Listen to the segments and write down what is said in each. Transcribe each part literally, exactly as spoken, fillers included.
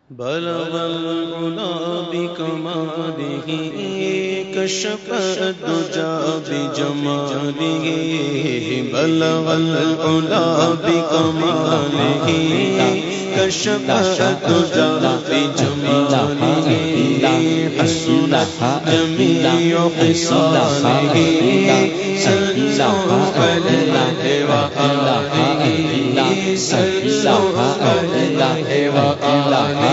بلغ العلا بکمالہ کشف الدجى بجمالہ بلغ العلا بکمالہ کشف الدجى بجمالہ حسنت جمیع خصالہ صلوا علیہ وآلہ صلوا علیہ وآلہ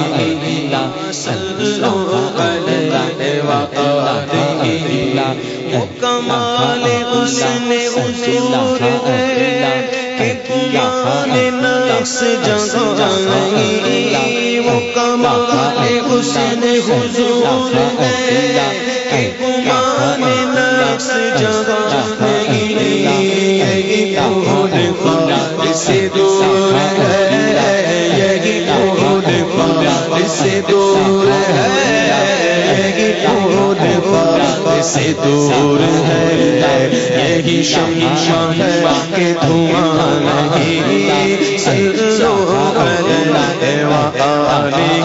صلوا علیہ وآلہ وہ کمال حسن حضور ہے کہ قرآن نقص جگہ نہیں، وہ کمال حسن حضور ہے کہ قرآن نقص جگہ نہیں، یہی خود خدا سے دور ہے، یہی خود خدا سے دور ہے، یہی خود خدا سے دور ہے، یہی شمع ہے کہ دھواں نہیں، صلوا علیہ وآلہ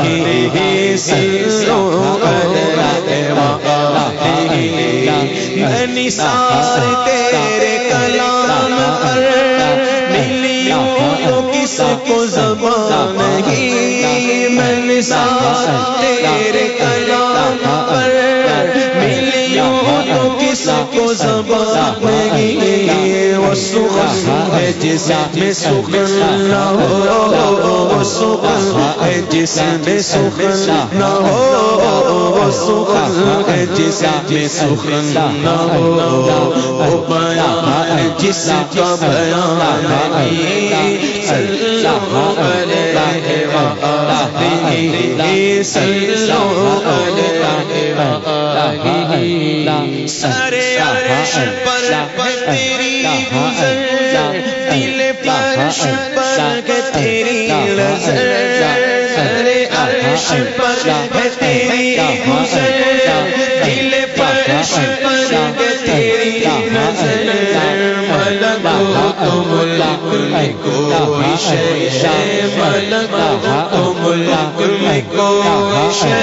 صلوا علیہ وآلہ میں نثار تیرے کلام پر ملیوں کس کو زبان نہیں، میں نثار تیرے کلام پر ملیوں کس کو زبان نہیں، وہ سخن ہے جس میں سخن نہ ہو، وہ سخن ہے جس میں سخن نہ ہو، وہ سخن ہے جس میں سخن نہ ہو، وہ بیان جس کا بیان نہیں، صلوا علیہ وآلہ صلوا علیہ وآلہ سارے عرش پر تیری گزر، دل فرش پر تیری نظر، سارے عرش پر تیری گزر، دل فرش پر تیری نظر، ملکوت ملک میں کوئی شے، ملکوت ملک میں کوئی شے،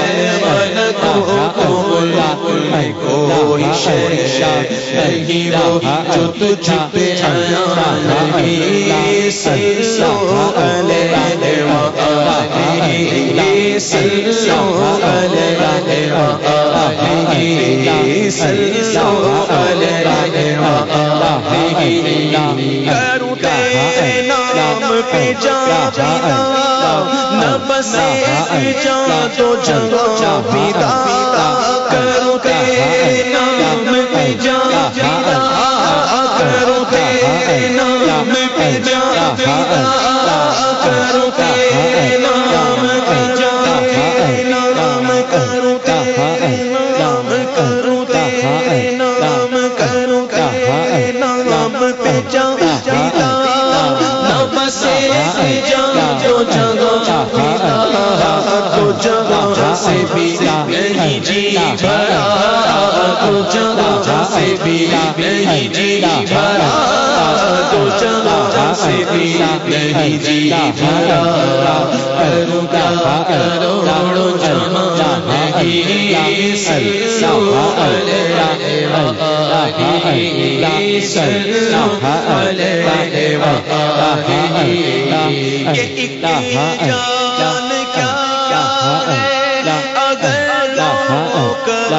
ملکوت ملک میں کوئی شے نہیں وہ جو تجھ پہ آیا نہیں، صلوا علیہ وآلہ صلوا علیہ وآلہ صلوا علیہ وآلہ کروں تیرے نام پہ جان فدا، نہ بسے جان تو جہاں فدا، کروں تیرے نام پہ جان فدا، کروں تیرے نام پہ جان فدا، کروں تیرے نام پہ جان نام، کروں تیرے نام، کروں تیرے نام، کروں تیرے نام پہ جان فدا، نہ بسے جان جو جگہ فدا، تو جگہ سے بھی نہیں جی بھرا، تو جگہ سے بھی نہیں جی بھرا، تو جگہ سے بھی نہیں جی بھرا، کروں کیا کروڑوں جہاں نہیں، صلوا علیہ وآلہ صلوا علیہ وآلہ کہ ایک جان کیا ہے اگر لاکھوں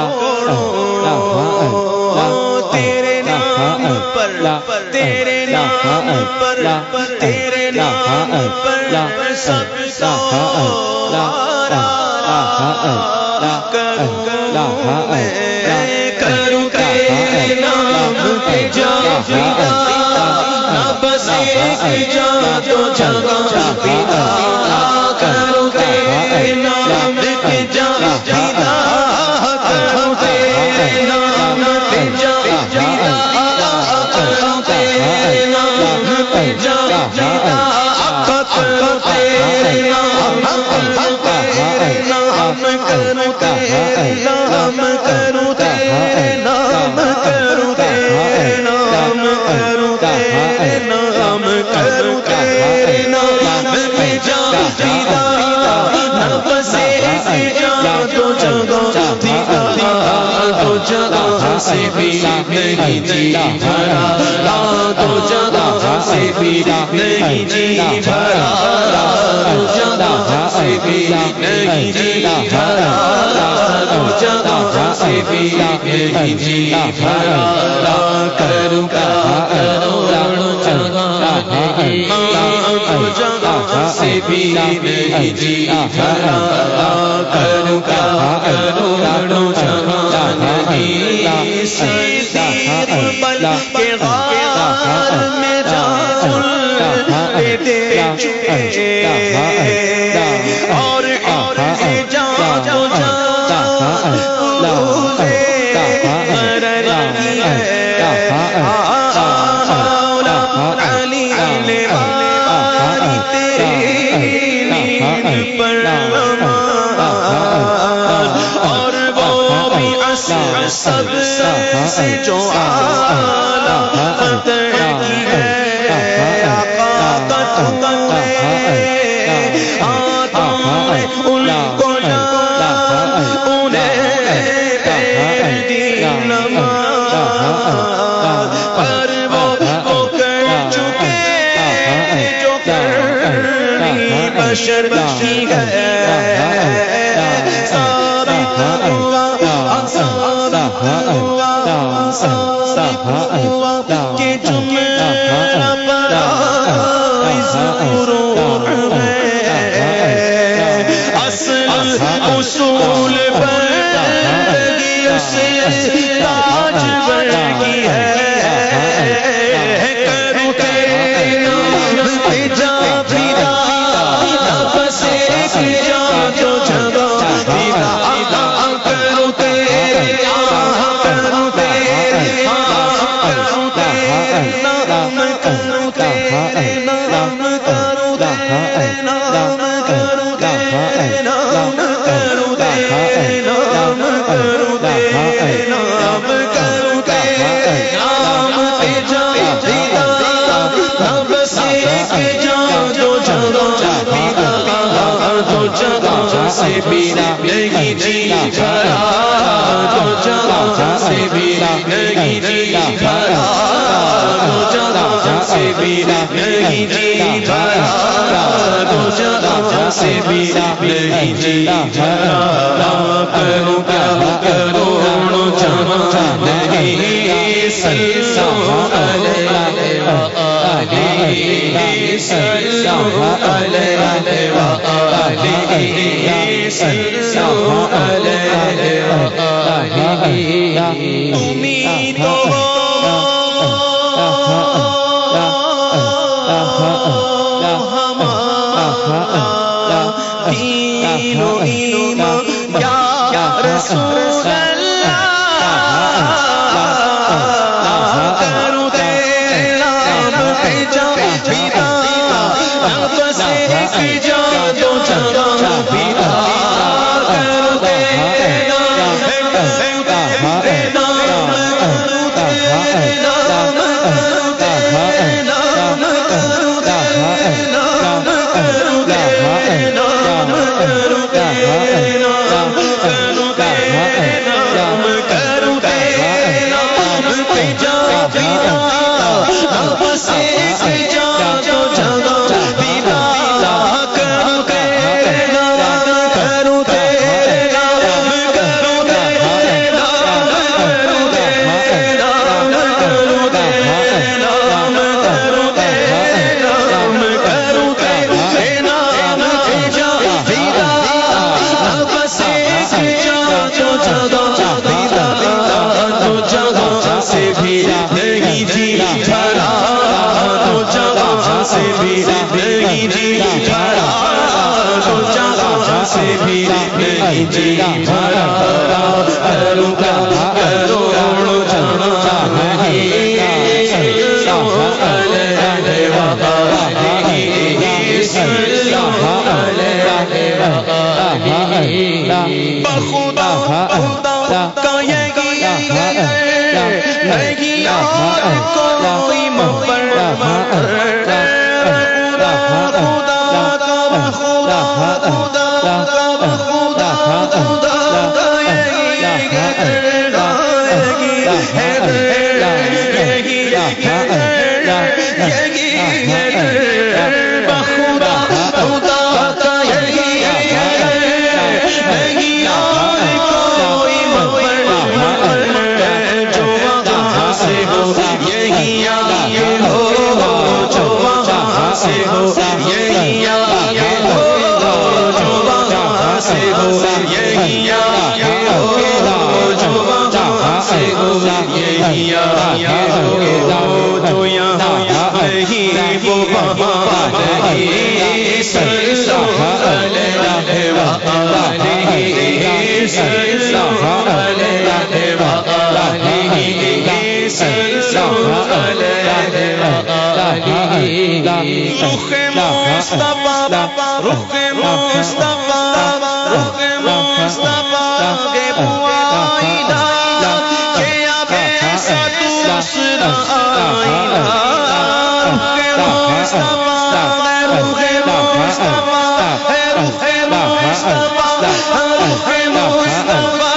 کروڑوں تیرے نام پر، تیرے نام پر، تیرے نام پر سب سوارا کروں میں، کروں تیرے نام پہ جان فدا، نہ بسے جان تو جگہ فدا، کروں تیرے نام پہ جان فدا، کروں تیرے نام پہ جان فدا، کروں تیرے نام پہ جان فدا، کروں تیرے نام، کروں تیرے نام، کروں تیرے نام، کروں تیرے نام، کروں تیرے نام، کروں تیرے نام، کروں تیرے نام پہ جان سے بھی نہیں جی بھرا دو جہاں سے بھی نہیں جی بھرا دو جہاں سے بھی نہیں جی بھرا دو جہاں سے بھی نہیں جی بھرا کروں کا کروڑوں جہاں دو جہاں سے بھی نہیں جی بھرا کروں کا کروڑوں جہاں نہیں صدیق بن کے غار میں جان لیتے چکے اور اور سے جان جو جان روزے مرنی ہے مولا علی لباری تیری نیند پر اور وہ بھی اصل سب سے جو آلہ قدر کی ہے آقا کا تم نے تم نے ان کو جانا انہیں دی نماز پر وہ وہ کر چکے جو کرنی بشر کی ہے کہ جملہ بڑا ضرور ہے اصل اصول پر اسے تاج بڑھ کی ہے کرو کے نام پہ جا پھرا بس ایک جا جو جگہ پھرا کرو تیرے کرو تیرے کرو تیرے نام کرو تیرے نام کرو تیرے نام کرو تیرے نام کرو تیرے نام کرو تیرے نام کرو تیرے نام پہ جا پھرا بس ایک جا جو جگہ پھرا دو جگہ سے بھی نہیں جی بھرا دو جگہ سے بھی نہیں جی بھرا دو جگہ سے بھی نہیں جی بھرا دو جگہ سے بھی نہیں جی بھرا کروں کیا کروڑوں جہاں نہیں صلو علیہ وآلہ صلو علیہ وآلہ صلو علیہ وآلہ امید ہو دین و ایمان یا رسول اللہ کرو تیرے نام پہ جا پھرا نفس ایک جا جو جگہ پھرا کرو تیرے نام کرو تیرے نام کرو تیرے نام کرو تیرے نام کرو تیرے نام کرو تیرے نام کرو تیرے نام کرو تیرے نام کرو تیرے نام پہ جا پھرا نفس ایک جا جو جگہ پھرا کرو تیرے نام کرو تیرے نام کرو تیرے نام کرو تیرے نام کرو تیرے نام کرو تیرے نام کرو تیرے نام پہ جا پھرا نفس ایک جا جو جگہ پھرا دو جگہ سے بھی نہیں جی بھرا دو جگہ سے بھی نہیں جی بھرا دو جگہ سے بھی نہیں جی بھرا کروں کا کروڑوں جہاں نہیں صلو علیہ وآلہ صلو علیہ وآلہ بخدا خدا کا یہی نہیں اور کوئی مبرر خدا خدا کا خدا خدا کا خدا خدا کا یہی رخ مصطفیٰ رخ مصطفیٰ رخ مصطفیٰ کے آئینہ کہ اب ایسا دوسرا آئینہ رخ مصطفیٰ رخ مصطفیٰ رخ مصطفیٰ رخ مصطفیٰ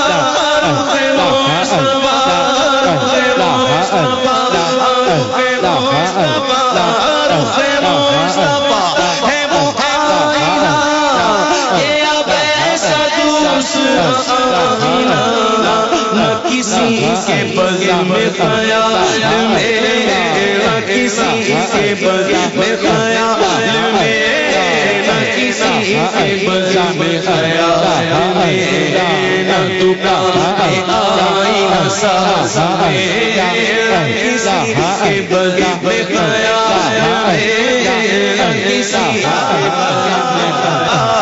کسی کے بغیر میں خیال میرا کسی کے بغیر میں خیال میرا کسی کے بغیر میں خیال میرا تو کہاں آئینہ ساز میرا کسی کے بغیر میں خیال میرا کسی کے بغیر میں خیال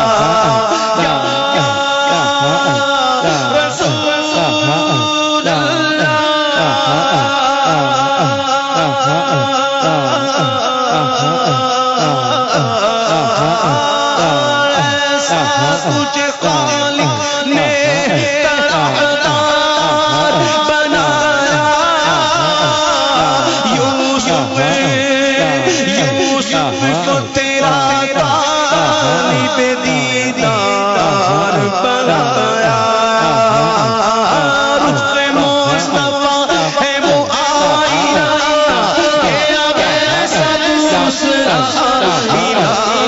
تجھے خالق نے طرحدار بنایا یوسف یوسف کو تیرا طالب دیدار بنایا رخ مصطفیٰ ہے وہ آئینہ کہ اب ایسا دوسرا آئینہ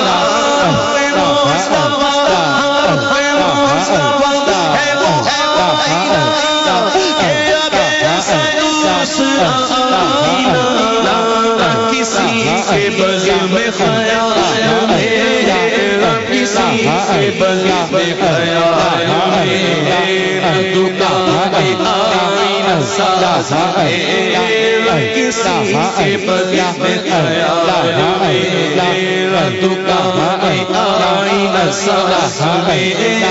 کسی کے بغیر میں خیال میرا کسی کے بغیر میں خیال میرا تو کہاں آئینہ ساز میرا کسی کے بغیر میں خیال میرا تو کہاں آئینہ ساز میرا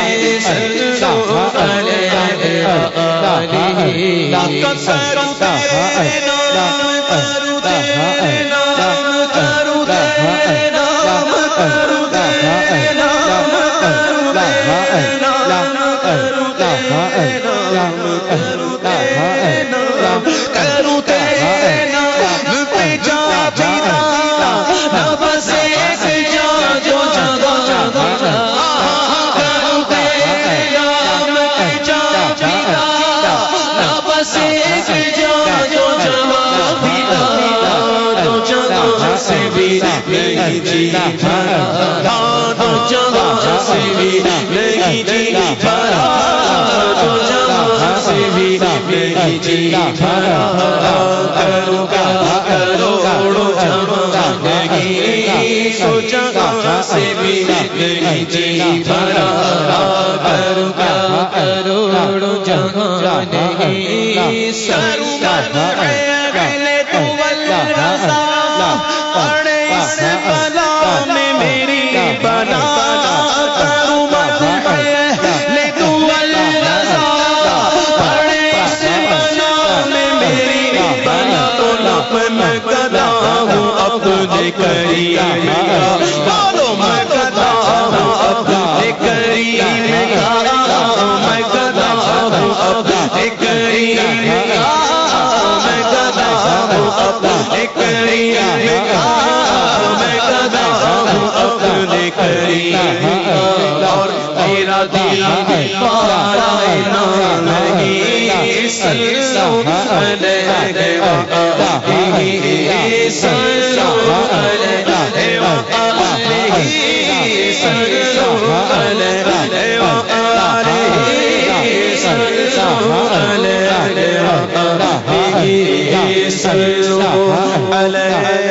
نہیں جی بھرا تو جہاں سے بھی نہیں جی بھرا تو جہاں سے بھی نہیں جی بھرا کرو کا کروڑو جہاں نہیں سو جہاں سے بھی نہیں جی بھرا کرو کا کروڑو جہاں نہیں سرور اگلے تو والرضا پڑے اس بلا میں میری بنا کروں لے تو والرضا پڑے اس بلا میں میری بنا تو لب میں گدا ہوں اپنے کریم کا بولو میں گدا ہوں اپنے کریم کا میں گدا ہوں اپنے کریم کا میں گدا ہوں اپنے کریم کا میں گدا ہوں اپنے کریم کا اور میرا دل پارا نہیں سلسلہ علیہ وآلہ سلسلہ علیہ وآلہ سلسلہ علیہ وآلہ سلسلہ علیہ وآلہ سلسلہ علیہ